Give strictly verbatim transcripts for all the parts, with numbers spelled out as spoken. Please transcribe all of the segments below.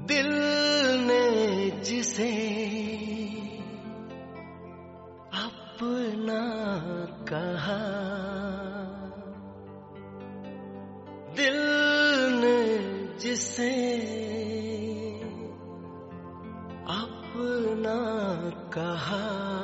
दिल ने जिसे अपना कहा, दिल ने जिसे अपना कहा।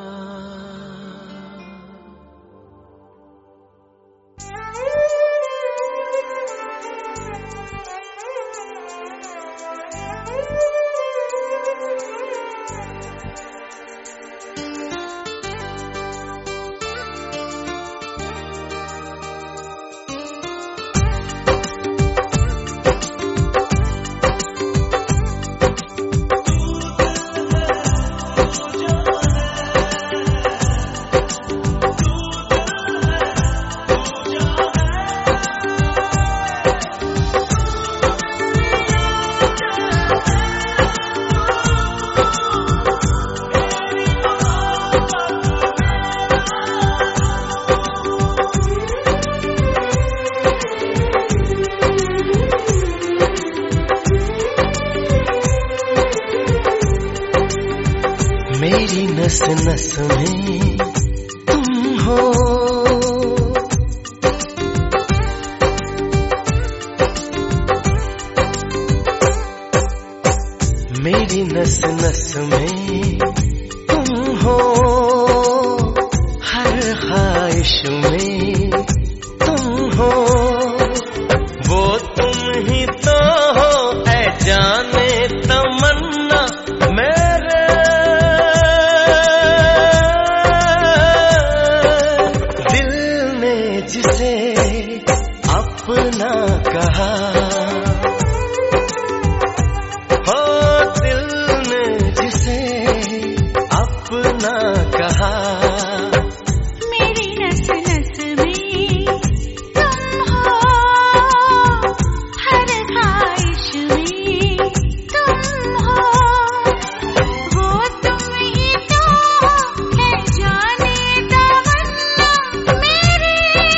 मेरी नस नस में तुम हो, मेरी नस नस में तुम हो, हर ख्वाहिश में तुम हो, वो तुम ही तो हो ऐ जाने तमन्ना मेरे। जिसे अपना कहा, हो दिल ने जिसे अपना कहा। मेरी नस नस में तुम हो, हर ख्वाहिश में तुम हो, वो तुम ही तो है जाने तमन्ना मेरी।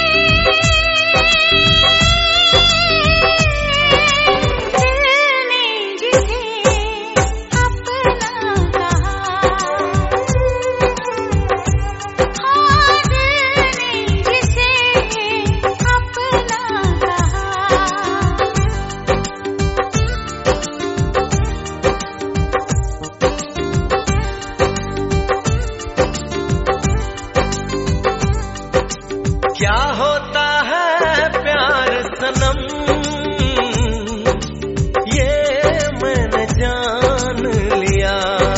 क्या होता है प्यार सनम, ये मैंने जान लिया।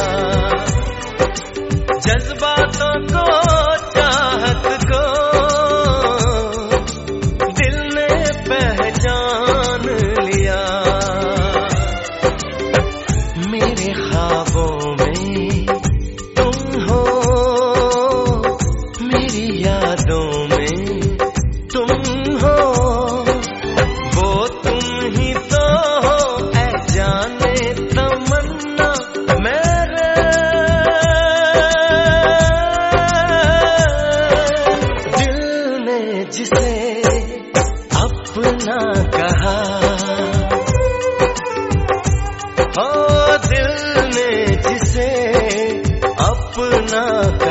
जज्बातों को चाहत को दिल ने पहचान लिया। मेरे ख्वाबों में तुम हो, मेरी यादों में तुम हो, वो तुम ही तो हो ऐ जाने तमन्ना मेरे। दिल ने जिसे अपना कहा, हो दिल ने जिसे अपना